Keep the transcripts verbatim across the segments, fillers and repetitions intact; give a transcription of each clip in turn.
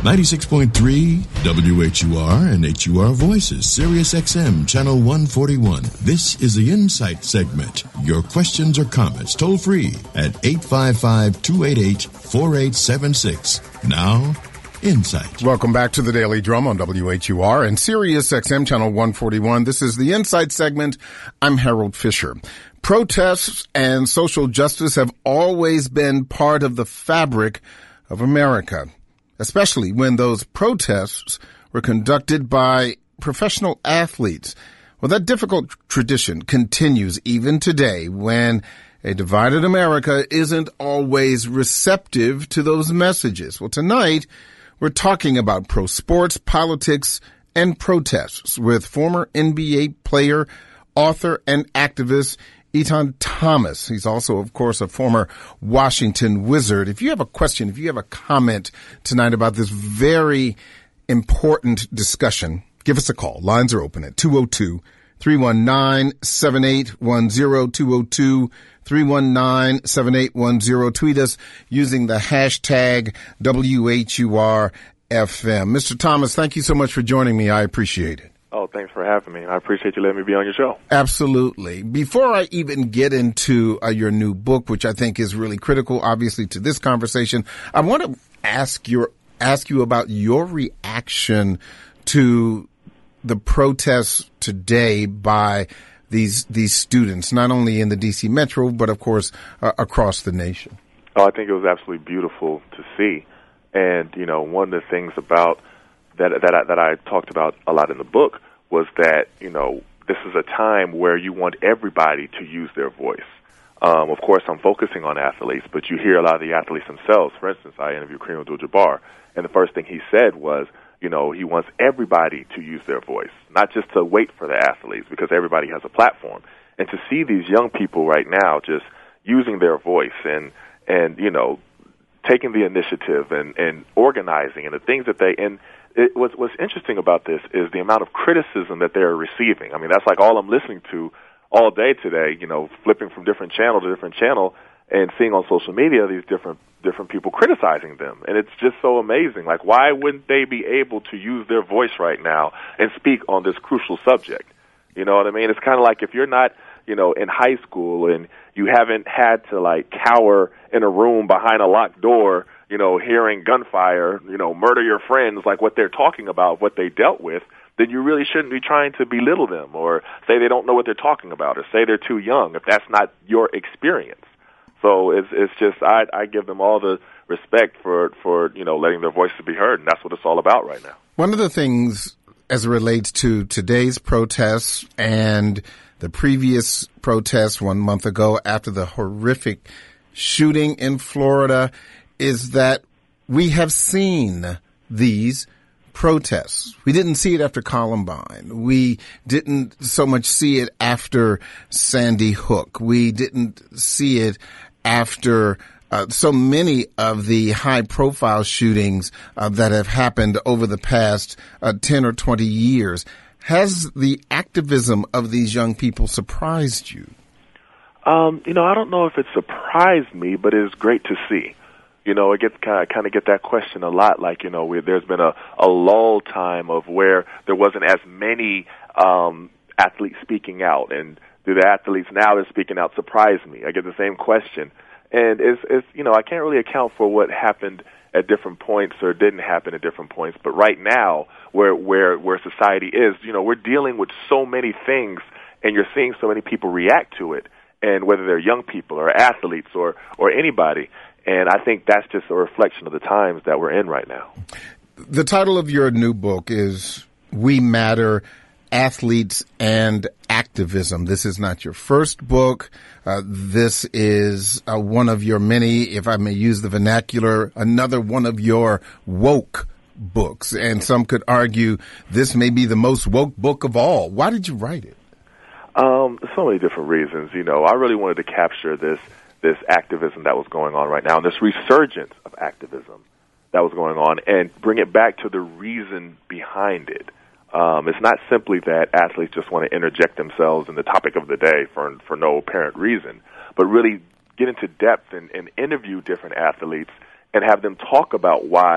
ninety-six point three W H U R and H U R Voices, Sirius X M, Channel one forty-one. This is the Insight segment. Your questions or comments toll free at eight five five, two eight eight, four eight seven six. Now, Insight. Welcome back to the Daily Drum on W H U R and Sirius X M Channel one forty-one. This is the Insight segment. I'm Harold Fisher. Protests and social justice have always been part of the fabric of America, especially when those protests were conducted by professional athletes. Well, that difficult tradition continues even today when a divided America isn't always receptive to those messages. Well, tonight, we're talking about pro sports, politics, and protests with former N B A player, author, and activist Etan Thomas. He's also, of course, a former Washington Wizard. If you have a question, if you have a comment tonight about this very important discussion, give us a call. Lines are open at two oh two, three one nine, seven eight one zero, two oh two, three one nine, seven eight one zero. Tweet us using the hashtag W H U R F M. Mister Thomas, thank you so much for joining me. I appreciate it. Oh, thanks for having me. I appreciate you letting me be on your show. Absolutely. Before I even get into uh, your new book, which I think is really critical, obviously, to this conversation, I want to ask your ask you about your reaction to the protests today by these these students, not only in the D C Metro, but, of course, uh, across the nation. Oh, I think it was absolutely beautiful to see. And, you know, one of the things about that that I, that I talked about a lot in the book was that, you know, this is a time where you want everybody to use their voice. Um, of course, I'm focusing on athletes, but you hear a lot of the athletes themselves. For instance, I interviewed Kareem Abdul-Jabbar, and the first thing he said was, you know, he wants everybody to use their voice, not just to wait for the athletes, because everybody has a platform. And to see these young people right now just using their voice and, and you know, taking the initiative and, and organizing and the things that they – and it, what's, what's interesting about this is the amount of criticism that they're receiving. I mean, that's like all I'm listening to all day today, you know, flipping from different channel to different channel and seeing on social media these different different people criticizing them. And it's just so amazing. Like, why wouldn't they be able to use their voice right now and speak on this crucial subject? You know what I mean? It's kind of like if you're not, you know, in high school and you haven't had to, like, cower in a room behind a locked door, you know, hearing gunfire, you know, murder your friends, like what they're talking about, what they dealt with, then you really shouldn't be trying to belittle them or say they don't know what they're talking about or say they're too young if that's not your experience. So it's it's just I I give them all the respect for, for, you know, letting their voices be heard, and that's what it's all about right now. One of the things as it relates to today's protests and the previous protests one month ago after the horrific shooting in Florida is that we have seen these protests. We didn't see it after Columbine. We didn't so much see it after Sandy Hook. We didn't see it after uh, so many of the high-profile shootings uh, that have happened over the past uh, ten or twenty years. Has the activism of these young people surprised you? Um, you know, I don't know if it surprised me, but it is great to see. You know, I get kind of, kind of get that question a lot. Like, you know, we, there's been a, a lull time of where there wasn't as many um, athletes speaking out, and do the athletes now that are speaking out surprise me? I get the same question, and it's, it's you know, I can't really account for what happened at different points or didn't happen at different points. But right now, where where where society is, you know, we're dealing with so many things, and you're seeing so many people react to it, and whether they're young people or athletes or or anybody. And I think that's just a reflection of the times that we're in right now. The title of your new book is We Matter, Athletes and Activism. This is not your first book. Uh, this is uh, one of your many, if I may use the vernacular, another one of your woke books. And some could argue this may be the most woke book of all. Why did you write it? Um, so many different reasons. You know, I really wanted to capture this this activism that was going on right now, and this resurgence of activism that was going on, and bring it back to the reason behind it. Um, it's not simply that athletes just want to interject themselves in the topic of the day for for no apparent reason, but really get into depth and, and interview different athletes and have them talk about why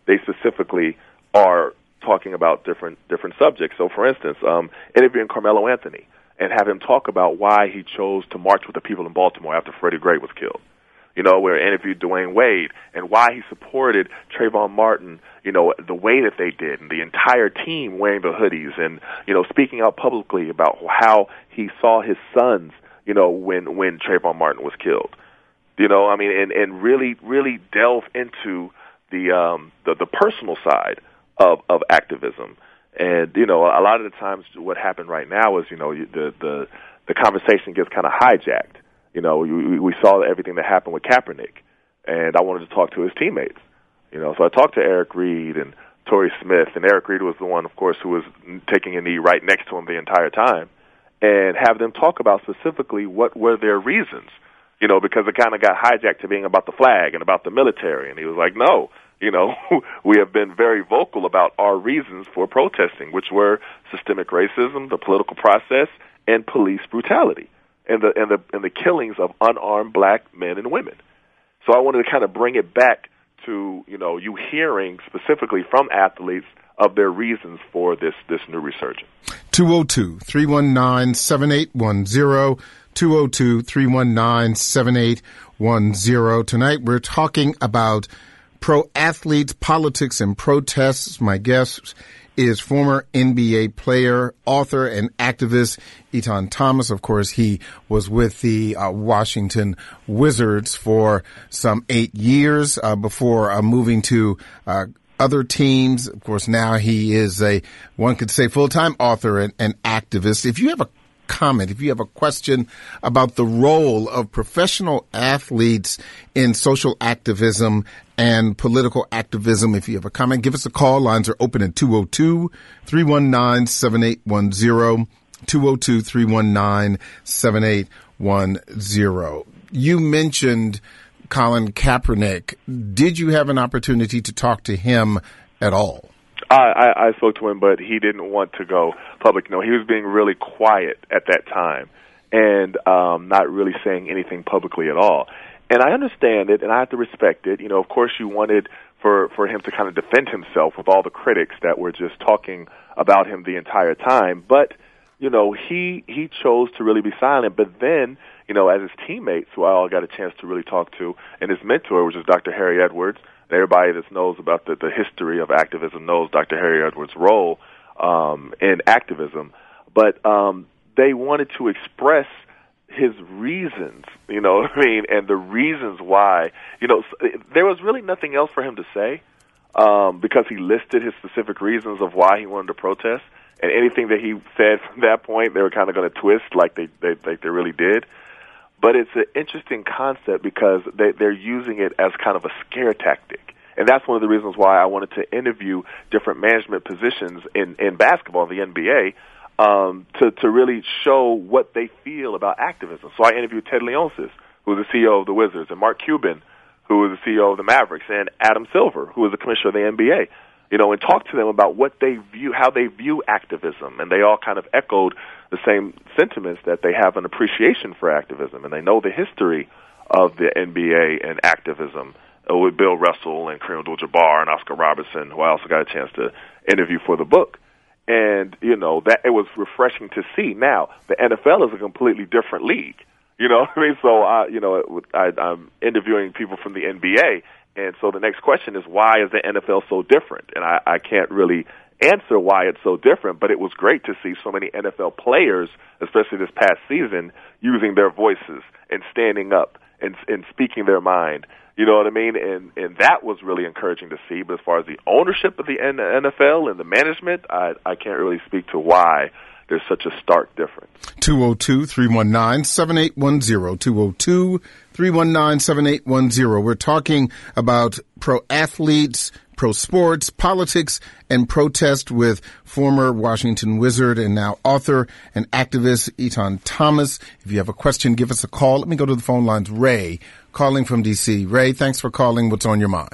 they specifically are talking about different different subjects. So, for instance, um, interviewing Carmelo Anthony and have him talk about why he chose to march with the people in Baltimore after Freddie Gray was killed. You know, where interviewed Dwayne Wade and why he supported Trayvon Martin, you know, the way that they did, and the entire team wearing the hoodies and, you know, speaking out publicly about how he saw his sons, you know, when, when Trayvon Martin was killed. You know, I mean, and, and really, really delve into the, um, the, the personal side of, of activism. And, you know, a lot of the times what happened right now is, you know, the, the, the conversation gets kind of hijacked. You know, we, we saw everything that happened with Kaepernick, and I wanted to talk to his teammates. You know, so I talked to Eric Reed and Torrey Smith, and Eric Reed was the one, of course, who was taking a knee right next to him the entire time, and have them talk about specifically what were their reasons, you know, because it kind of got hijacked to being about the flag and about the military, and he was like, no, you know, we have been very vocal about our reasons for protesting, which were systemic racism, the political process, and police brutality. And the and the and the killings of unarmed black men and women. So I wanted to kind of bring it back to, you know, you hearing specifically from athletes of their reasons for this this new resurgence. two oh two, three one nine, seven eight one zero, two oh two, three one nine, seven eight one zero. Tonight we're talking about pro athletes, politics, and protests. My guest is former N B A player, author, and activist Etan Thomas. Of course, he was with the uh, Washington Wizards for some eight years uh, before uh, moving to uh, other teams. Of course, now he is a, one could say, full-time author and, and activist. If you have a comment, if you have a question about the role of professional athletes in social activism and political activism, if you have a comment, give us a call. Lines are open at two oh two, three one nine, seven eight one zero, two oh two, three one nine, seven eight one zero. You mentioned Colin Kaepernick. Did you have an opportunity to talk to him at all? I, I, I spoke to him, but he didn't want to go public. No, he was being really quiet at that time and um, not really saying anything publicly at all. And I understand it, and I have to respect it. You know, of course, you wanted for, for him to kind of defend himself with all the critics that were just talking about him the entire time. But, you know, he he chose to really be silent. But then, you know, as his teammates, who I all got a chance to really talk to, and his mentor, which is Doctor Harry Edwards, everybody that knows about the, the history of activism knows Doctor Harry Edwards' role um, in activism. But um, they wanted to express his reasons, you know what I mean, and the reasons why. You know, there was really nothing else for him to say um, because he listed his specific reasons of why he wanted to protest. And anything that he said from that point, they were kind of going to twist like they, they, like they really did. But it's an interesting concept because they, they're using it as kind of a scare tactic. And that's one of the reasons why I wanted to interview different management positions in, in basketball, the N B A, um, to, to really show what they feel about activism. So I interviewed Ted Leonsis, who is the C E O of the Wizards, and Mark Cuban, who is the C E O of the Mavericks, and Adam Silver, who is the commissioner of the N B A. You know, and talked to them about what they view, how they view activism, and they all kind of echoed the same sentiments that they have an appreciation for activism, and they know the history of the N B A and activism uh, with Bill Russell and Kareem Abdul-Jabbar and Oscar Robertson, who I also got a chance to interview for the book. And, you know, that it was refreshing to see. Now, the N F L is a completely different league. You know what I mean? So, I, you know, I, I'm interviewing people from the N B A, and so the next question is, why is the N F L so different? And I, I can't really answer why it's so different, but it was great to see so many N F L players, especially this past season, using their voices and standing up and, and speaking their mind. You know what I mean? And and that was really encouraging to see. But as far as the ownership of the N F L and the management, I, I can't really speak to why there's such a stark difference. two oh two, three one nine, seven eight one zero, two oh two, three one nine, seven eight one zero. We're talking about pro athletes, pro sports, politics, and protest with former Washington Wizard and now author and activist Etan Thomas. If you have a question, give us a call. Let me go to the phone lines. Ray, calling from D C. Ray, thanks for calling. What's on your mind?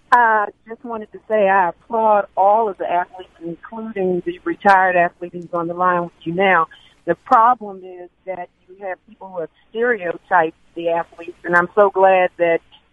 I just wanted to say I applaud all of the athletes, including the retired athlete who's on the line with you now. The problem is that you have people who have stereotyped the athletes, and I'm so glad that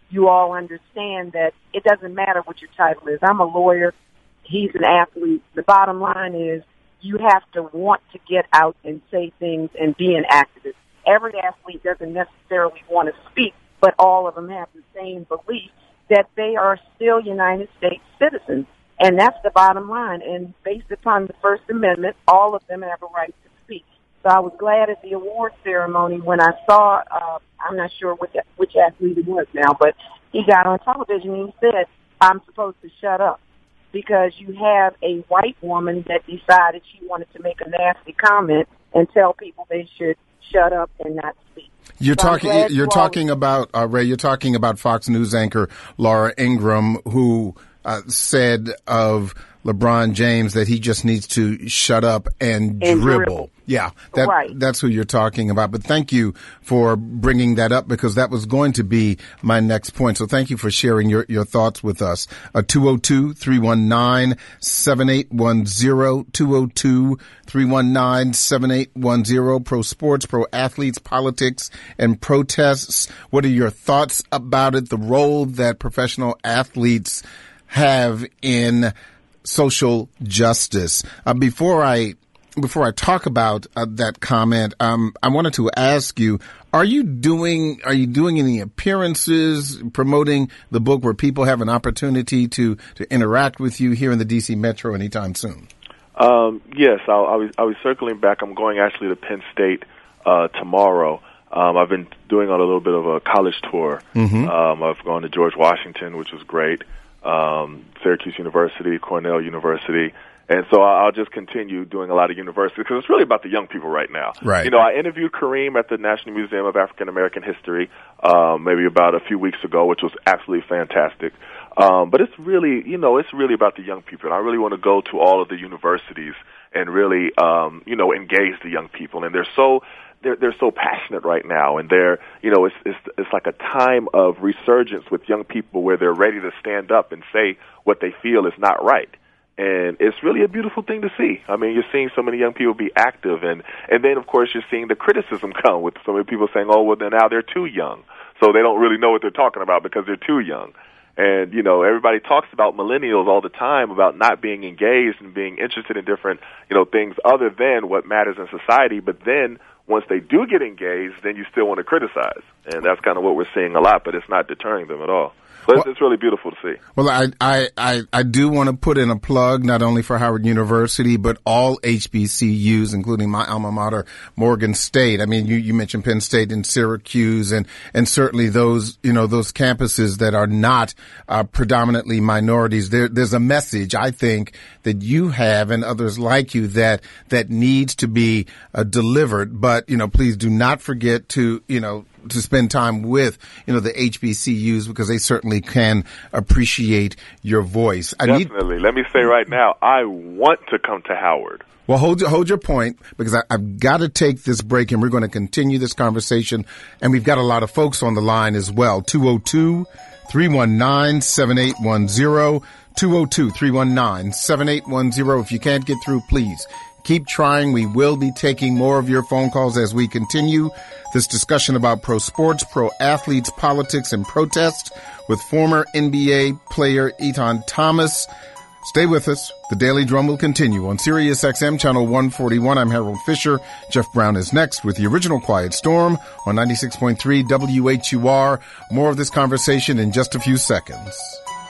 you all understand that it doesn't matter what your title is. I'm a lawyer. He's an athlete. The bottom line is you have to want to get out and say things and be an activist. Every athlete doesn't necessarily want to speak, but all of them have the same belief that they are still United States citizens. And that's the bottom line. And based upon the First Amendment, all of them have a right to speak. So I was glad at the award ceremony when I saw, uh, I'm not sure which, which athlete it was now, but he got on television and he said, I'm supposed to shut up because you have a white woman that decided she wanted to make a nasty comment and tell people they should shut up and not speak. You're so talking. You're you talking about uh, Ray. You're talking about Fox News anchor Laura Ingraham, who uh, said of LeBron James that he just needs to shut up and, and dribble. dribble. Yeah, that, right. That's who you're talking about. But thank you for bringing that up because that was going to be my next point. So thank you for sharing your, your thoughts with us. Uh, two oh two, three one nine, seven eight one zero, two oh two, three one nine, seven eight one zero, pro sports, pro athletes, politics, and protests. What are your thoughts about it? The role that professional athletes have in social justice. Uh, before I Before I talk about uh, that comment, um, I wanted to ask you: Are you doing Are you doing any appearances promoting the book where people have an opportunity to, to interact with you here in the D C Metro anytime soon? Um, yes, I'll, I'll, be, I'll be circling back. I'm going actually to Penn State uh, tomorrow. Um, I've been doing on a little bit of a college tour. Mm-hmm. Um, I've gone to George Washington, which was great. Um, Syracuse University, Cornell University. And so I'll just continue doing a lot of universities because it's really about the young people right now. Right. You know, I interviewed Kareem at the National Museum of African American History um, maybe about a few weeks ago, which was absolutely fantastic. Um, but it's really, you know, it's really about the young people. And I really want to go to all of the universities and really, um, you know, engage the young people. And they're so they're they're so passionate right now, and they're, you know, it's it's it's like a time of resurgence with young people where they're ready to stand up and say what they feel is not right. And it's really a beautiful thing to see. I mean, you're seeing so many young people be active, and, and then, of course, you're seeing the criticism come with so many people saying, oh, well, then now they're too young. So they don't really know what they're talking about because they're too young. And, you know, everybody talks about millennials all the time, about not being engaged and being interested in different, you know, things other than what matters in society. But then once they do get engaged, then you still want to criticize. And that's kind of what we're seeing a lot, but it's not deterring them at all. So well, it's really beautiful to see. Well, I, I, I, I do want to put in a plug not only for Howard University, but all H B C Us, including my alma mater, Morgan State. I mean, you, you mentioned Penn State and Syracuse and, and certainly those, you know, those campuses that are not uh, predominantly minorities. There, there's a message, I think, that you have and others like you that, that needs to be uh, delivered. But, you know, please do not forget to, you know, to spend time with, you know, the H B C Us because they certainly can appreciate your voice. I Definitely. Need, Let me say right now, I want to come to Howard. Well, hold, hold your point because I, I've got to take this break and we're going to continue this conversation. And we've got a lot of folks on the line as well. two oh two, three one nine, seven eight one zero, two oh two, three one nine, seven eight one zero. If you can't get through, please keep trying. We will be taking more of your phone calls as we continue this discussion about pro sports, pro athletes, politics, and protest with former N B A player Etan Thomas. Stay with us. The Daily Drum will continue on Sirius X M Channel one forty-one. I'm Harold Fisher. Jeff Brown is next with the original Quiet Storm on ninety-six point three W H U R. More of this conversation in just a few seconds.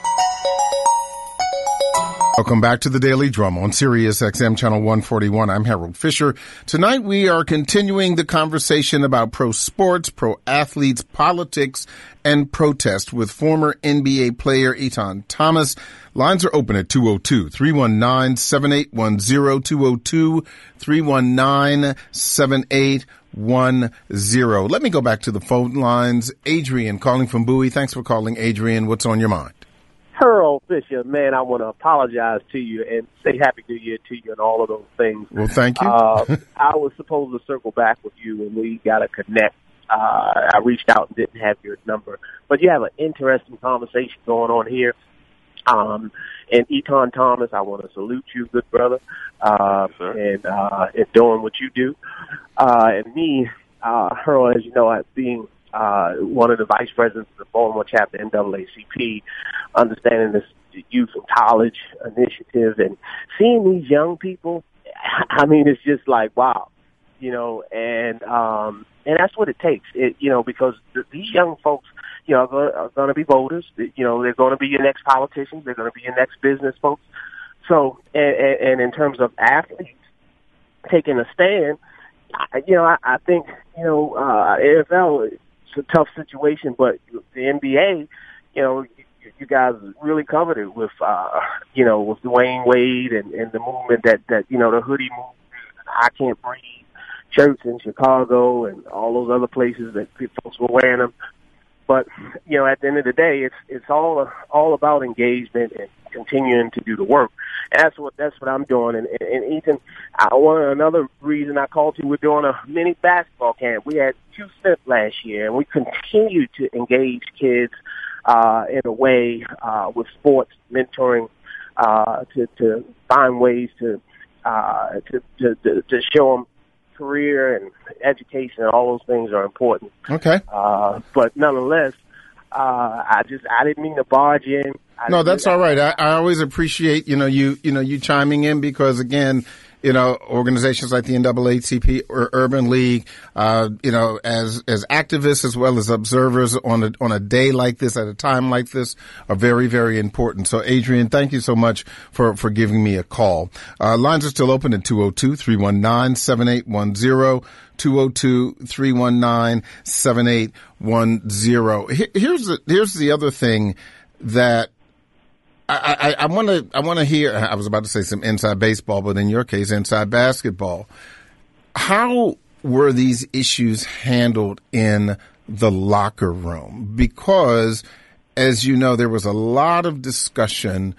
Welcome back to the Daily Drum on Sirius X M Channel one forty-one. I'm Harold Fisher. Tonight we are continuing the conversation about pro sports, pro athletes, politics, and protest with former N B A player Etan Thomas. Lines are open at two oh two, three one nine, seven eight one zero, two oh two, three one nine, seven eight one zero. Let me go back to the phone lines. Adrian calling from Bowie. Thanks for calling, Adrian. What's on your mind? Harold Fisher, man, I want to apologize to you and say Happy New Year to you and all of those things. Well, thank you. uh, I was supposed to circle back with you and we got to connect. Uh, I reached out and didn't have your number. But you have an interesting conversation going on here. Um, and Etan Thomas, I want to salute you, good brother, uh, yes, and, uh, and doing what you do. Uh, and me, uh, Harold, as you know, I, being uh, one of the vice presidents of the Baltimore chapter N double A C P, understanding this youth and college initiative and seeing these young people. I mean, it's just like, wow, you know, and, um, and that's what it takes, it, you know, because th- these young folks, you know, are going to be voters. You know, they're going to be your next politicians. They're going to be your next business folks. So, and, and in terms of athletes taking a stand, I, you know, I, I think, you know, uh, N F L, it's a tough situation, but the N B A, you know, you, you guys really covered it with, uh, you know, with Dwayne Wade and, and the movement that, that, you know, the hoodie movement, I Can't Breathe shirts in Chicago and all those other places that folks were wearing them. But, you know, at the end of the day, it's it's all all about engagement and continuing to do the work. And that's what that's what I'm doing. And, and Ethan, I, one another reason I called you, we're doing a mini basketball camp. We had Q Smith last year, and we continue to engage kids uh, in a way uh, with sports mentoring uh, to to find ways to uh, to, to to to show them career and education and all those things are important. Okay. Uh, but nonetheless, uh, I just, I didn't mean to barge in. I no, that's all right. I, I always appreciate, you know, you, you know, you chiming in because again, you know, organizations like the N double A C P or Urban League, uh, you know, as, as activists as well as observers on a, on a day like this at a time like this are very, very important. So Adrian, thank you so much for, for giving me a call. Uh, lines are still open at two oh two, three one nine, seven eight one zero, two oh two, three one nine, seven eight one zero. Here's the, here's the other thing that I, I, I want to, I want to hear, I was about to say some inside baseball, but in your case, inside basketball. How were these issues handled in the locker room? Because, as you know, there was a lot of discussion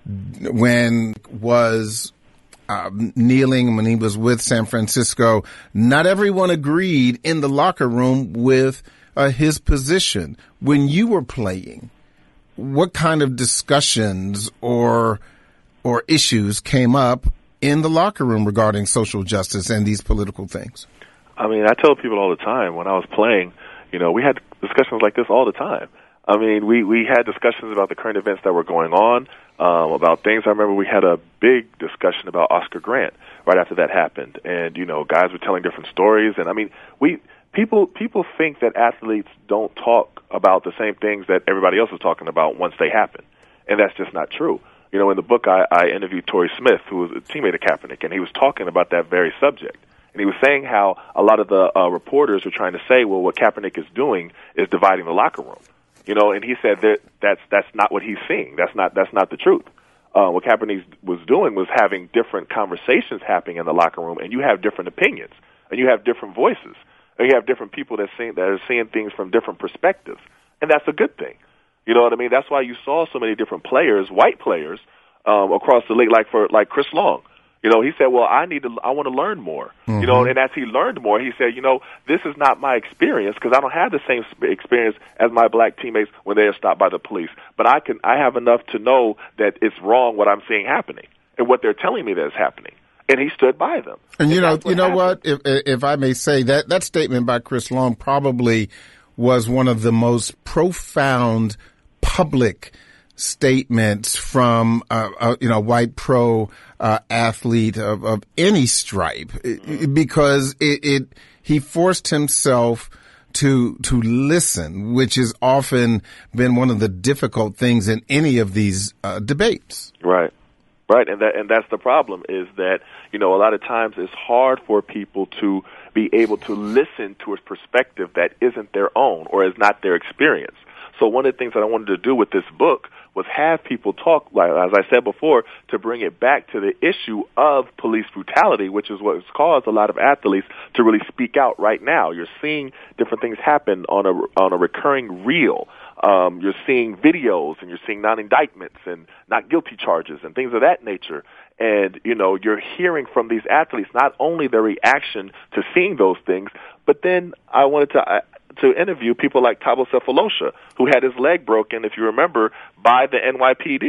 when was uh, kneeling, when he was with San Francisco. Not everyone agreed in the locker room with uh, his position. When you were playing, what kind of discussions or or issues came up in the locker room regarding social justice and these political things? I mean, I tell people all the time when I was playing, you know, we had discussions like this all the time. I mean, we, we had discussions about the current events that were going on, um, about things. I remember we had a big discussion about Oscar Grant right after that happened. And, you know, guys were telling different stories. And, I mean, we people people think that athletes don't talk about the same things that everybody else is talking about once they happen. And that's just not true. You know, in the book, I, I interviewed Torrey Smith, who was a teammate of Kaepernick, and he was talking about that very subject. And he was saying how a lot of the uh, reporters were trying to say, well, what Kaepernick is doing is dividing the locker room. You know, and he said that that's that's not what he's seeing. That's not that's not the truth. Uh, what Kaepernick was doing was having different conversations happening in the locker room, and you have different opinions, and you have different voices, and you have different people that see, that are seeing things from different perspectives, and that's a good thing. You know what I mean? That's why you saw so many different players, white players, um, across the league, like for like Chris Long. You know, he said, well, I need to, I want to learn more. Mm-hmm. You know, and as he learned more, he said, you know, this is not my experience because I don't have the same experience as my black teammates when they are stopped by the police. But I can, I have enough to know that it's wrong what I'm seeing happening and what they're telling me that is happening. And he stood by them. And, and you know, you know happened. what, if, if I may say that, that statement by Chris Long probably was one of the most profound public statements from uh, uh, you know, white pro uh, athlete of, of any stripe, it, because it, it he forced himself to to listen, which has often been one of the difficult things in any of these uh, debates. Right, right, and that and that's the problem is that, you know, a lot of times it's hard for people to be able to listen to a perspective that isn't their own or is not their experience. So one of the things that I wanted to do with this book was have people talk, like as I said before, to bring it back to the issue of police brutality, which is what has caused a lot of athletes to really speak out right now. You're seeing different things happen on a on a recurring reel. Um, you're seeing videos, and you're seeing non-indictments and not guilty charges and things of that nature. And, you know, you're hearing from these athletes not only their reaction to seeing those things, but then I wanted to uh, to interview people like Thabo Sefolosha, who had his leg broken, if you remember, by the N Y P D.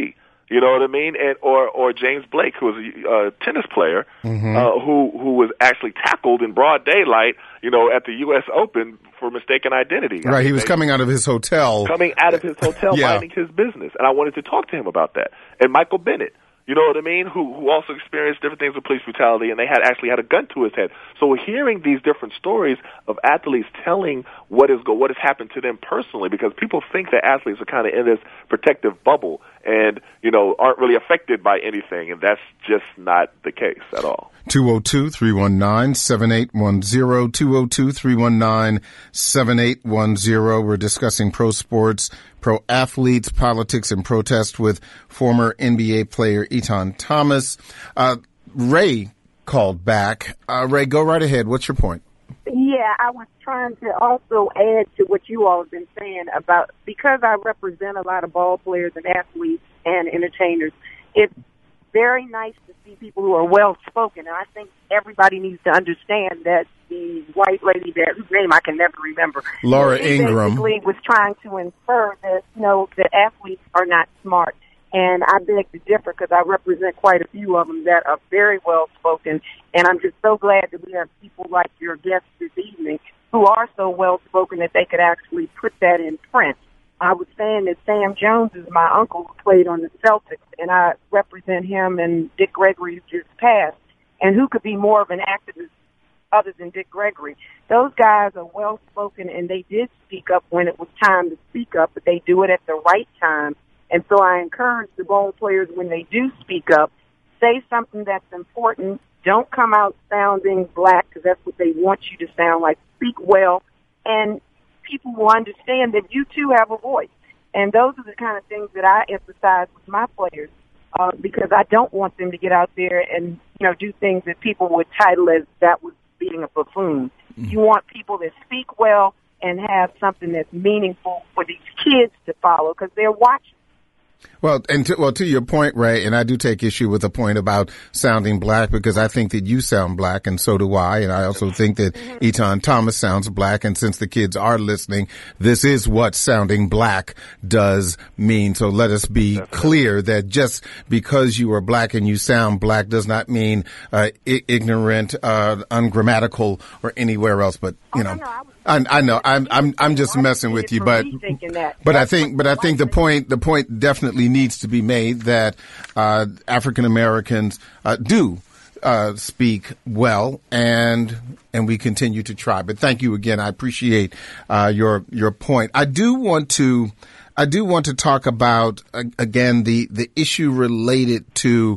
You know what I mean? And or or James Blake, who was a uh, tennis player, mm-hmm. uh, who who was actually tackled in broad daylight, you know, at the U S Open for mistaken identity. Right, I mean, he was they, coming out of his hotel. Coming out of his hotel, yeah. minding his business. And I wanted to talk to him about that. And Michael Bennett, you know what I mean, who who also experienced different things with police brutality, and they had actually had a gun to his head. So we're hearing these different stories of athletes telling what is go what has happened to them personally, because people think that athletes are kind of in this protective bubble and, you know, aren't really affected by anything, and that's just not the case at all. two oh two, three one nine, seven eight one zero, two oh two, three one nine, seven eight one zero. We're discussing pro sports, pro athletes, politics, and protest with former N B A player Etan Thomas. Uh, Ray called back. Uh, Ray, go right ahead. What's your point? Yeah, I was trying to also add to what you all have been saying about, because I represent a lot of ball players and athletes and entertainers, it's very nice to see people who are well-spoken. And I think everybody needs to understand that the white lady that, whose name I can never remember, Laura Ingraham, basically was trying to infer that, you know, that athletes are not smart. And I beg to differ, because I represent quite a few of them that are very well-spoken. And I'm just so glad that we have people like your guests this evening who are so well-spoken that they could actually put that in print. I was saying that Sam Jones is my uncle who played on the Celtics, and I represent him and Dick Gregory, who just passed. And who could be more of an activist other than Dick Gregory? Those guys are well-spoken, and they did speak up when it was time to speak up, but they do it at the right time. And so I encourage the ball players, when they do speak up, say something that's important. Don't come out sounding black, because that's what they want you to sound like. Speak well, and people will understand that you too have a voice. And those are the kind of things that I emphasize with my players, uh, because I don't want them to get out there and, you know, do things that people would title as that was being a buffoon. Mm-hmm. You want people that speak well and have something that's meaningful for these kids to follow, because they're watching. Well, and to, well, to your point, Ray, and I do take issue with the point about sounding black, because I think that you sound black, and so do I. And I also think that Etan Thomas sounds black. And since the kids are listening, this is what sounding black does mean. So let us be clear that just because you are black and you sound black does not mean uh, I- ignorant, uh, ungrammatical, or anywhere else. But you know, I, I know I'm I'm I'm just messing with you, but but I think but I think the point the point definitely needs to be made that uh, African Americans uh, do uh, speak well, and and we continue to try. But thank you again. I appreciate uh, your your point. I do want to I do want to talk about uh, again the the issue related to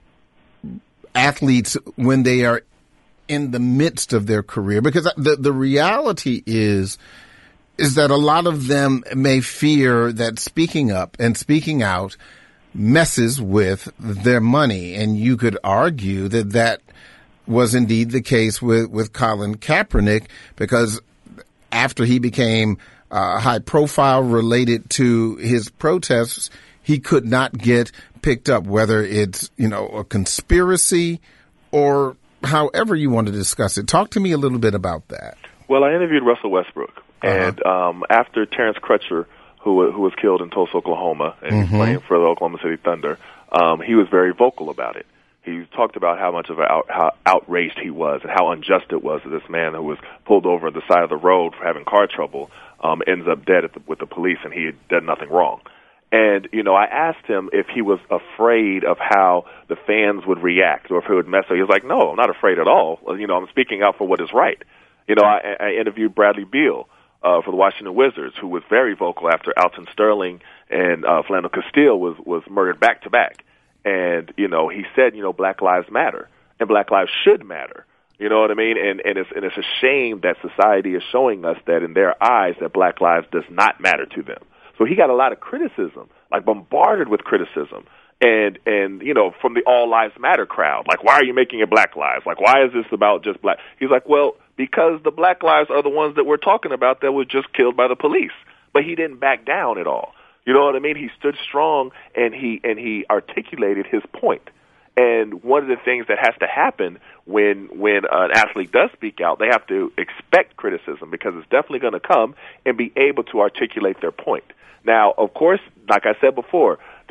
athletes when they are in the midst of their career, because the the reality is is that a lot of them may fear that speaking up and speaking out messes with their money. And you could argue that that was indeed the case with, with Colin Kaepernick, because after he became uh, high profile related to his protests, he could not get picked up, whether it's, you know, a conspiracy or however you want to discuss it. Talk to me a little bit about that. Well, I interviewed Russell Westbrook, uh-huh. and um, after Terrence Crutcher, who who was killed in Tulsa, Oklahoma, and mm-hmm. he's playing for the Oklahoma City Thunder, um, he was very vocal about it. He talked about how much of an out, how outraged he was and how unjust it was that this man who was pulled over on the side of the road for having car trouble um, ends up dead at the, with the police, and he had done nothing wrong. And, you know, I asked him if he was afraid of how the fans would react or if he would mess up. He was like, no, I'm not afraid at all. You know, I'm speaking out for what is right. You know, I, I interviewed Bradley Beal uh, for the Washington Wizards, who was very vocal after Alton Sterling and uh, Philando Castile was, was murdered back-to-back. And, you know, he said, you know, Black Lives Matter, and Black Lives should matter. You know what I mean? And, and, it's, and it's a shame that society is showing us that in their eyes that Black lives does not matter to them. So he got a lot of criticism, like bombarded with criticism. And, and, you know, from the All Lives Matter crowd, like, why are you making it Black Lives? Like, why is this about just black? He's like, well, because the Black lives are the ones that we're talking about that were just killed by the police. But he didn't back down at all. You know what I mean? He stood strong, and he and he articulated his point. And one of the things that has to happen when when an athlete does speak out, they have to expect criticism, because it's definitely going to come, and be able to articulate their point. Now, of course, like I said before,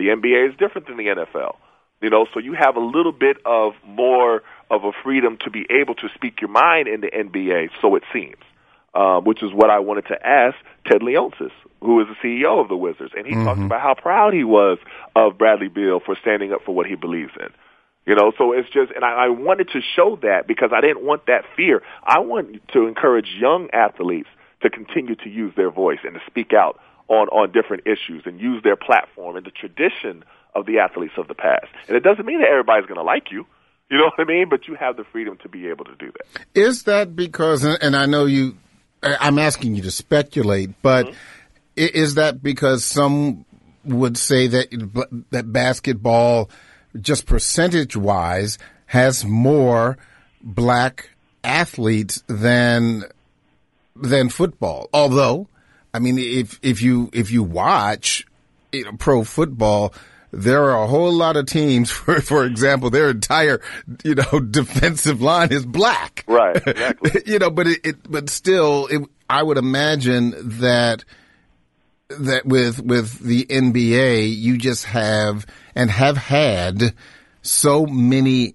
The N B A is different than the N F L. You know, so you have a little bit of more of a freedom to be able to speak your mind in the N B A, so it seems, uh, which is what I wanted to ask Ted Leonsis, who is the C E O of the Wizards. And he mm-hmm. talked about how proud he was of Bradley Beal for standing up for what he believes in. You know, so it's just, and I, I wanted to show that because I didn't want that fear. I want to encourage young athletes to continue to use their voice and to speak out on, on different issues and use their platform and the tradition of the athletes of the past. And it doesn't mean that everybody's going to like you. You know what I mean? But you have the freedom to be able to do that. Is that because, and I know you, I'm asking you to speculate, but mm-hmm. is that because some would say that that basketball, just percentage-wise, has more black athletes than than football? Although, I mean, if if you if you watch you know, pro football, there are a whole lot of teams. For for example, their entire you know defensive line is black. Right. Exactly. you know, but it, it but still, it, I would imagine that. that with with the N B A, you just have and have had so many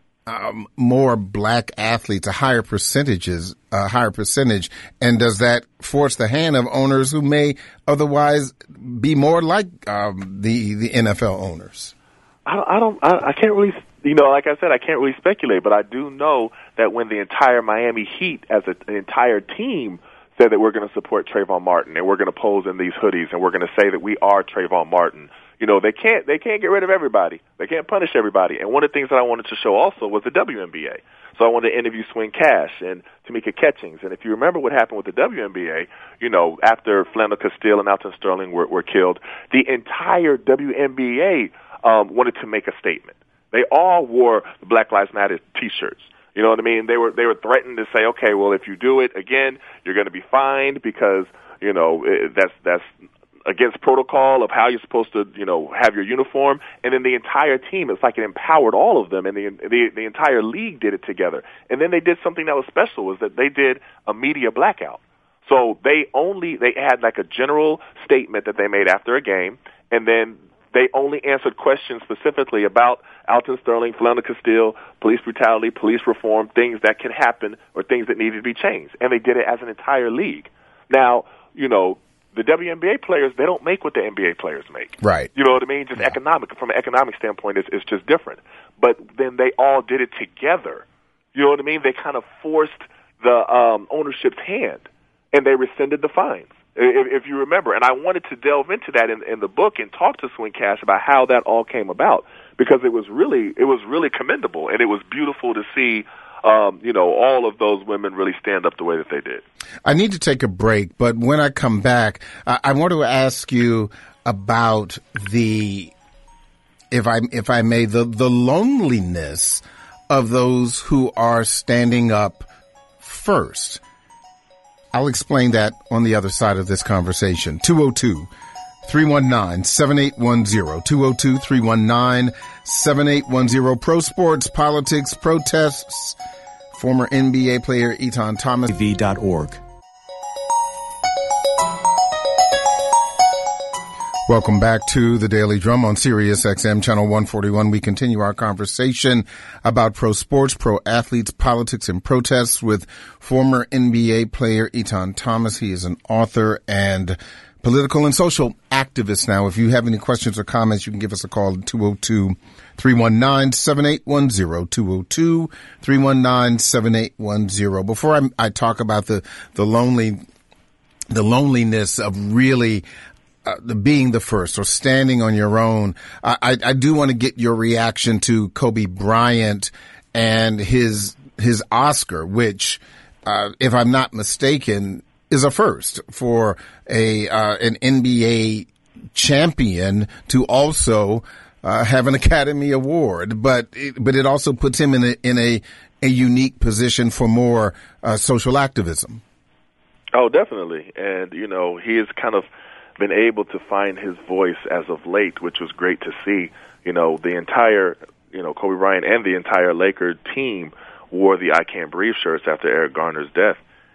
um, more black athletes, a higher percentages, a higher percentage, and does that force the hand of owners who may otherwise be more like um, the the N F L owners? I don't. I, don't I, I can't really. You know, like I said, I can't really speculate, but I do know that when the entire Miami Heat, as a, an entire team, said that we're going to support Trayvon Martin and we're going to pose in these hoodies and we're going to say that we are Trayvon Martin. You know, they can't they can't get rid of everybody. They can't punish everybody. And one of the things that I wanted to show also was the W N B A. So I wanted to interview Swin Cash and Tamika Catchings. And if you remember what happened with the W N B A, you know, after Philando Castile and Alton Sterling were, were killed, the entire W N B A um, wanted to make a statement. They all wore the Black Lives Matter T-shirts. You know what I mean? They were they were threatened to say, okay, well, if you do it again, you're going to be fined because you know that's that's against protocol of how you're supposed to you know have your uniform. And then the entire team, it's like it empowered all of them, and the the, the entire league did it together. And then they did something that was special, was that they did a media blackout. So they only they had like a general statement that they made after a game, and then they only answered questions specifically about Alton Sterling, Philando Castile, police brutality, police reform, things that can happen or things that needed to be changed. And they did it as an entire league. Now, you know, the W N B A players, they don't make what the N B A players make. Right. You know what I mean? Just yeah. economic, from an economic standpoint, it's, it's just different. But then they all did it together. You know what I mean? They kind of forced the um, ownership's hand, and they rescinded the fines. If, if you remember, and I wanted to delve into that in, in the book and talk to Swin Cash about how that all came about, because it was really it was really commendable, and it was beautiful to see, um, you know, all of those women really stand up the way that they did. I need to take a break, but when I come back, I, I want to ask you about the, if I if I may, the the loneliness of those who are standing up first. I'll explain that on the other side of this conversation. two oh two, three one nine, seven eight one zero. two oh two, three one nine, seven eight one zero. Pro sports, politics, protests. Former N B A player Etan Thomas. T V dot org. Welcome back to the Daily Drum on Sirius X M Channel one forty-one. We continue our conversation about pro sports, pro athletes, politics, and protests with former N B A player Etan Thomas. He is an author and political and social activist now. If you have any questions or comments, you can give us a call at two oh two, three one nine, seven eight one zero, two oh two, three one nine, seven eight one zero. Before I, I talk about the, the lonely, the loneliness of really Uh, the being the first or standing on your own, I, I, I do want to get your reaction to Kobe Bryant and his his Oscar, which, uh, if I'm not mistaken, is a first for a uh, an N B A champion to also uh, have an Academy Award. But it, but it also puts him in a in a, a unique position for more uh, social activism. Oh, definitely, and you know he is kind of been able to find his voice as of late, which was great to see. You know, the entire, you know, Kobe Bryant and the entire Laker team wore the I Can't Breathe shirts after Eric Garner's death.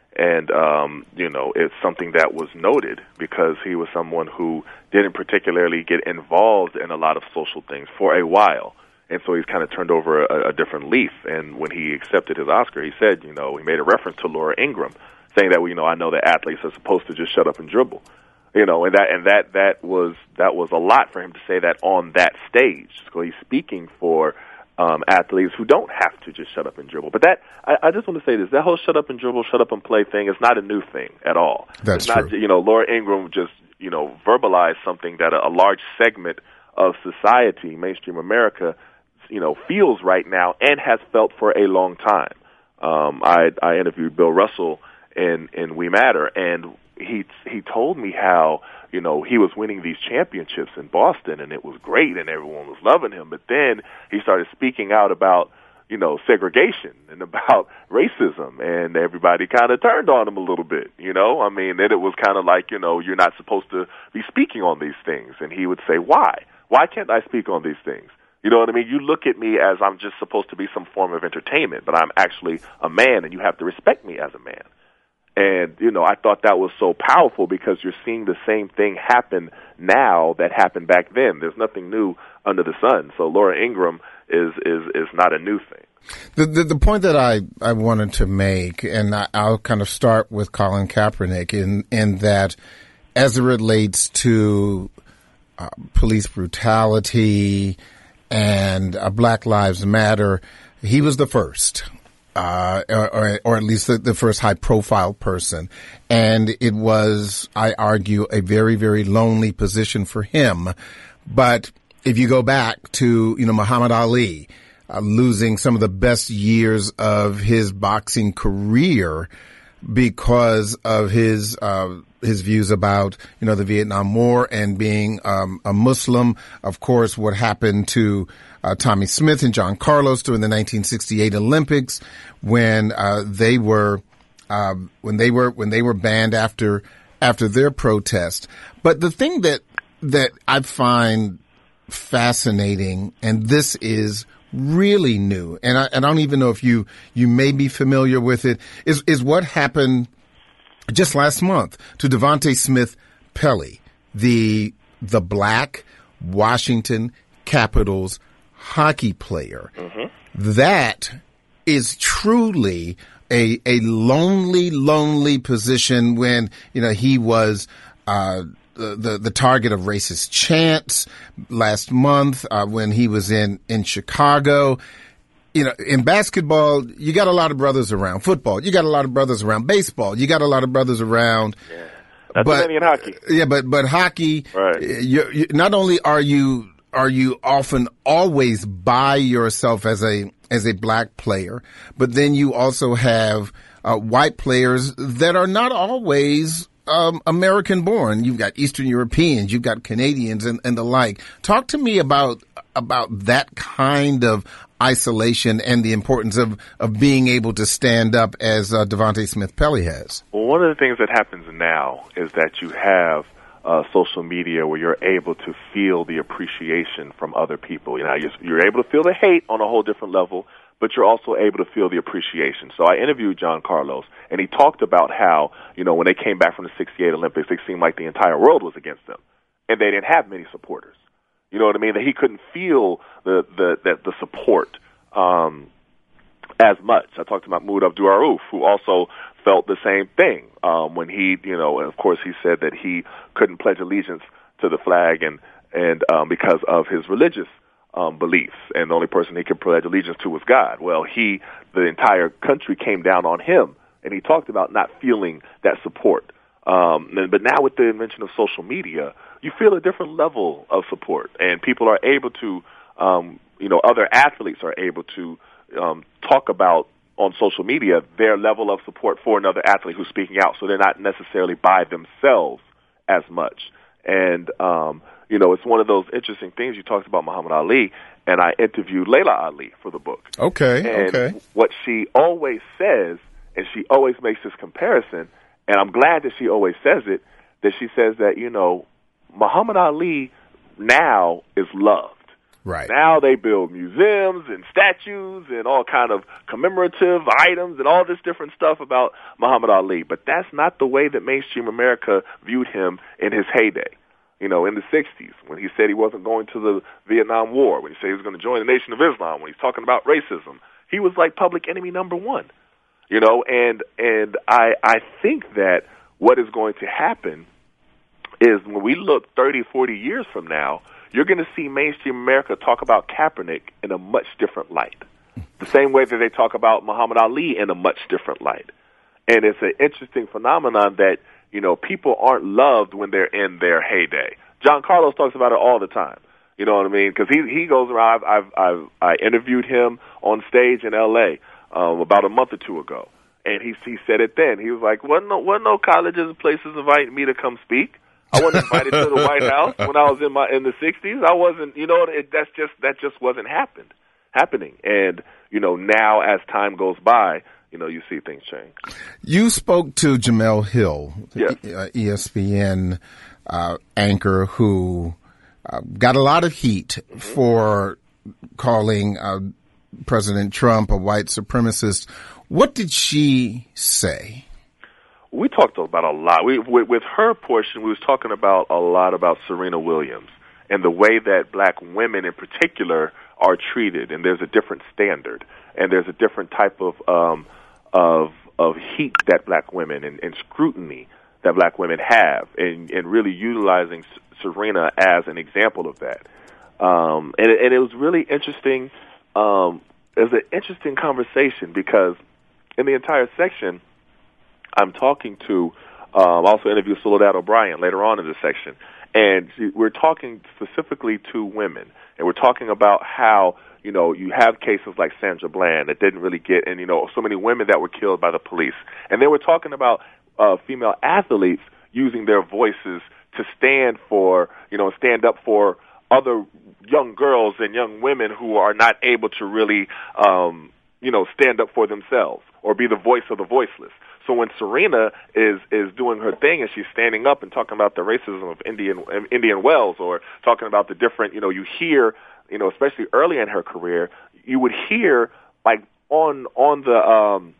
And, um, you know, it's something that was noted because he was someone who didn't particularly get involved in a lot of social things for a while. And so he's kind of turned over a, a different leaf. And when he accepted his Oscar, he said, you know, he made a reference to Laura Ingraham, saying that, well, you know, I know that athletes are supposed to just shut up and dribble. You know, and that and that that was that was a lot for him to say that on that stage. So he's speaking for Um, athletes who don't have to just shut up and dribble. But that, I, I just want to say this, that whole shut up and dribble, shut up and play thing is not a new thing at all. That's it's not, true. You know, Laura Ingraham just, you know, verbalized something that a, a large segment of society, mainstream America, you know, feels right now and has felt for a long time. Um, I, I interviewed Bill Russell in, in We Matter, and he, he told me how, you know, he was winning these championships in Boston, and it was great, and everyone was loving him. But then he started speaking out about, you know, segregation and about racism, and everybody kind of turned on him a little bit, you know. I mean, then it was kind of like, you know, you're not supposed to be speaking on these things. And he would say, why? Why can't I speak on these things? You know what I mean? You look at me as I'm just supposed to be some form of entertainment, but I'm actually a man, and you have to respect me as a man. And, you know, I thought that was so powerful because you're seeing the same thing happen now that happened back then. There's nothing new under the sun. So Laura Ingraham is is, is not a new thing. The, the the point that I, I wanted to make, and I, I'll kind of start with Colin Kaepernick, in, in that as it relates to uh, police brutality and uh, Black Lives Matter, he was the first. Uh, or, or at least the, the first high-profile person. And it was, I argue, a very, very lonely position for him. But if you go back to, you know, Muhammad Ali, uh, losing some of the best years of his boxing career because of his, uh, his views about, you know, the Vietnam War and being, um, a Muslim. Of course, what happened to Uh, Tommy Smith and John Carlos during the nineteen sixty-eight Olympics, when uh, they were uh, when they were when they were banned after after their protest. But the thing that that I find fascinating, and this is really new, and I, and I don't even know if you you may be familiar with it, is is what happened just last month to Devontae Smith Pelly, the the black Washington Capitals hockey player. Mm-hmm. That is truly a a lonely, lonely position when, you know, he was uh the the, the target of racist chants last month uh, when he was in in Chicago. You know, in basketball, you got a lot of brothers around. Football, you got a lot of brothers around. Baseball, you got a lot of brothers around. Yeah. That's but, many in hockey. Yeah, but but hockey, right. you, you, not only are you are you often always by yourself as a as a black player, but then you also have uh, white players that are not always um, American born. You've got Eastern Europeans, you've got Canadians, and, and the like. Talk to me about about that kind of isolation and the importance of, of being able to stand up as uh, Devontae Smith Pelly has. Well, one of the things that happens now is that you have Uh, social media where you're able to feel the appreciation from other people. You know, you're, you're able to feel the hate on a whole different level, but you're also able to feel the appreciation. So I interviewed John Carlos, and he talked about how, you know, when they came back from the sixty-eight Olympics, it seemed like the entire world was against them, and they didn't have many supporters. You know what I mean? That he couldn't feel the the the, the support um, as much. I talked to Mahmoud Abdul-Rauf, who also felt the same thing um, when he, you know, and of course he said that he couldn't pledge allegiance to the flag and and um, because of his religious um, beliefs, and the only person he could pledge allegiance to was God. Well, he, the entire country came down on him, and he talked about not feeling that support. Um, but now with the invention of social media, you feel a different level of support, and people are able to, um, you know, other athletes are able to um, talk about on social media their level of support for another athlete who's speaking out, so they're not necessarily by themselves as much. And, um, you know, it's one of those interesting things. You talked about Muhammad Ali, and I interviewed Layla Ali for the book. Okay, and okay. What she always says, and she always makes this comparison, and I'm glad that she always says it, that she says that, you know, Muhammad Ali now is loved. Right. Now they build museums and statues and all kind of commemorative items and all this different stuff about Muhammad Ali. But that's not the way that mainstream America viewed him in his heyday. You know, in the sixties, when he said he wasn't going to the Vietnam War, when he said he was going to join the Nation of Islam, when he's talking about racism, he was like public enemy number one. You know, and and I I think that what is going to happen is when we look thirty, forty years from now, you're going to see mainstream America talk about Kaepernick in a much different light. The same way that they talk about Muhammad Ali in a much different light. And it's an interesting phenomenon that, you know, people aren't loved when they're in their heyday. John Carlos talks about it all the time. You know what I mean? Because he he goes around. I've I've, I've I interviewed him on stage in L A um, about a month or two ago, and he he said it then. He was like, "Wasn't no wasn't no colleges and places inviting me to come speak. I wasn't invited to the White House when I was in my in the sixties. I wasn't. You know, it, that's just that just wasn't happened happening. And you know, now as time goes by, you know, you see things change." You spoke to Jemele Hill, yes. the E S P N uh, anchor, who uh, got a lot of heat mm-hmm. for calling uh, President Trump a white supremacist. What did she say? We talked about a lot. We, with, with her portion, we was talking about a lot about Serena Williams and the way that black women in particular are treated, and there's a different standard, and there's a different type of um, of of heat that black women and, and scrutiny that black women have, and, and really utilizing Serena as an example of that. Um, and, and it was really interesting. Um, it was an interesting conversation because in the entire section, I'm talking to, um, also interview Soledad O'Brien later on in this section, and she, we're talking specifically to women, and we're talking about how, you know, you have cases like Sandra Bland that didn't really get, and, you know, so many women that were killed by the police. And they were talking about uh, female athletes using their voices to stand for, you know, stand up for other young girls and young women who are not able to really, um, you know, stand up for themselves or be the voice of the voiceless. So when Serena is is doing her thing and she's standing up and talking about the racism of Indian Indian Wells, or talking about the different, you know, you hear, you know, especially early in her career, you would hear like on on the um,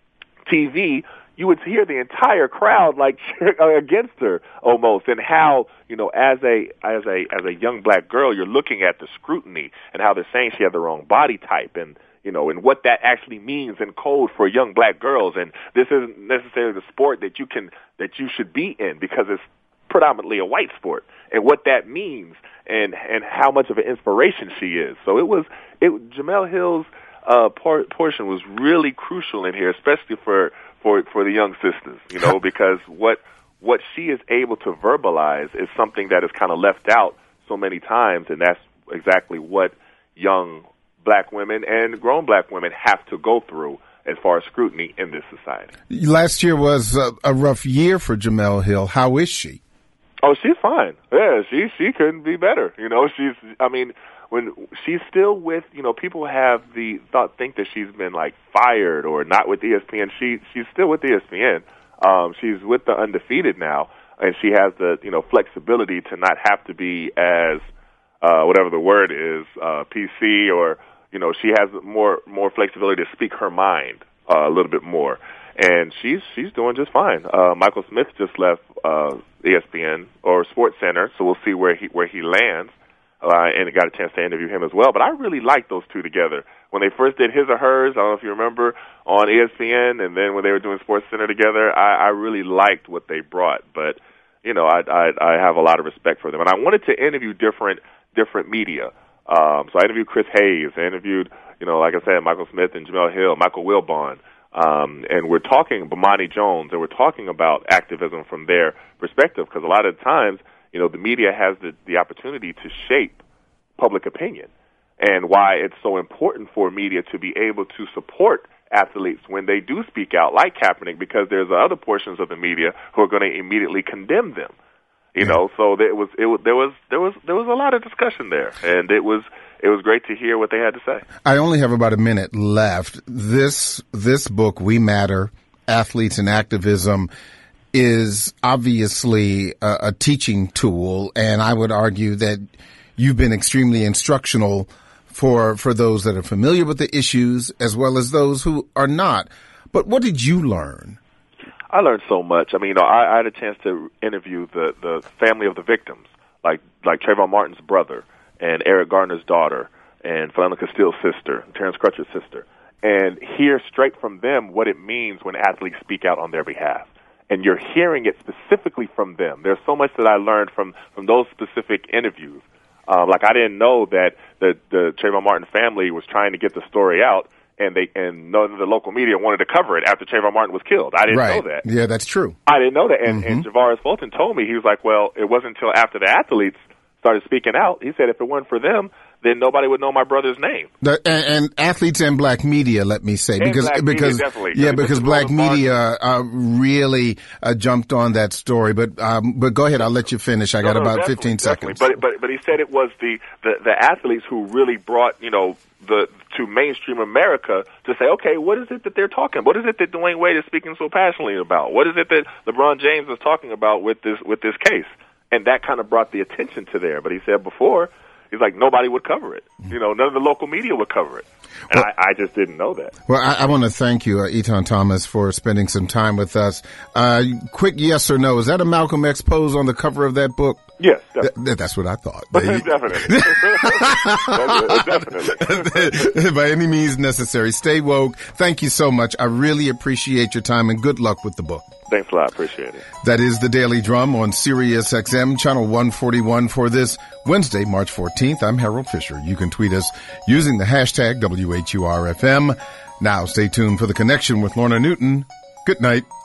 T V, you would hear the entire crowd like cheer against her almost, and how, you know, as a as a as a young black girl, you're looking at the scrutiny and how they're saying she had the wrong body type, and you know, and what that actually means in code for young black girls. And this isn't necessarily the sport that you can, that you should be in, because it's predominantly a white sport, and what that means, and, and how much of an inspiration she is. So it was, it, Jemele Hill's, uh, por- portion was really crucial in here, especially for, for, for the young sisters, you know, because what, what she is able to verbalize is something that is kind of left out so many times, and that's exactly what young black women and grown black women have to go through as far as scrutiny in this society. Last year was a, a rough year for Jemele Hill. How is she? Oh, she's fine. Yeah, she she couldn't be better. You know, she's, I mean, when she's still with, you know, people have the thought, think that she's been like fired or not with E S P N. She she's still with E S P N. Um, she's with the Undefeated now, and she has the, you know, flexibility to not have to be as uh, whatever the word is, uh, P C, or, you know, she has more more flexibility to speak her mind uh, a little bit more, and she's she's doing just fine. Uh, Michael Smith just left uh, E S P N or Sports Center, so we'll see where he where he lands, uh, and got a chance to interview him as well. But I really like those two together. When they first did His or Hers, I don't know if you remember, on E S P N, and then when they were doing Sports Center together, I, I really liked what they brought. But you know, I, I I have a lot of respect for them, and I wanted to interview different different media. Um, so I interviewed Chris Hayes. I interviewed, you know, like I said, Michael Smith and Jemele Hill, Michael Wilbon. Um, and we're talking, Bomani Jones, and we're talking about activism from their perspective, because a lot of times, you know, the media has the, the opportunity to shape public opinion, and why it's so important for media to be able to support athletes when they do speak out, like Kaepernick, because there's other portions of the media who are going to immediately condemn them. You know, so there was, it was, there was, there was, there was a lot of discussion there, and it was, it was great to hear what they had to say. I only have about a minute left. This, this book, We Matter, Athletes and Activism, is obviously a, a teaching tool, and I would argue that you've been extremely instructional for for those that are familiar with the issues as well as those who are not. But what did you learn? I learned so much. I mean, you know, I, I had a chance to interview the, the family of the victims, like like Trayvon Martin's brother and Eric Garner's daughter and Philando Castile's sister, Terrence Crutcher's sister, and hear straight from them what it means when athletes speak out on their behalf. And you're hearing it specifically from them. There's so much that I learned from, from those specific interviews. Uh, like, I didn't know that the, the Trayvon Martin family was trying to get the story out, and they and none of the local media wanted to cover it after Trayvon Martin was killed. I didn't right. know that. Yeah, that's true. I didn't know that. And, mm-hmm. and Javaris Fulton told me, he was like, well, it wasn't until after the athletes started speaking out. He said if it weren't for them, then nobody would know my brother's name. The, and, and athletes and black media, let me say, and because black because media, definitely. yeah, So because black media uh, really uh, jumped on that story. But um, but go ahead, I'll let you finish. I got no, no, about fifteen definitely. seconds. But but but he said it was the, the the athletes who really brought you know the to mainstream America to say, okay, what is it that they're talking? What is it that Dwayne Wade is speaking so passionately about? What is it that LeBron James is talking about with this with this case? And that kind of brought the attention to there. But he said before, he's like, nobody would cover it. You know, none of the local media would cover it. And well, I, I just didn't know that. Well, I, I want to thank you, uh, Etan Thomas, for spending some time with us. Uh, quick yes or no. Is that a Malcolm X pose on the cover of that book? Yes. Definitely. Th- that's what I thought. definitely. definitely. By any means necessary. Stay woke. Thank you so much. I really appreciate your time, and good luck with the book. Thanks a lot. Appreciate it. That is the Daily Drum on Sirius X M, channel one forty-one for this Wednesday, March fourteenth. I'm Harold Fisher. You can tweet us using the hashtag W H U R F M. Now stay tuned for The Connection with Lorna Newton. Good night.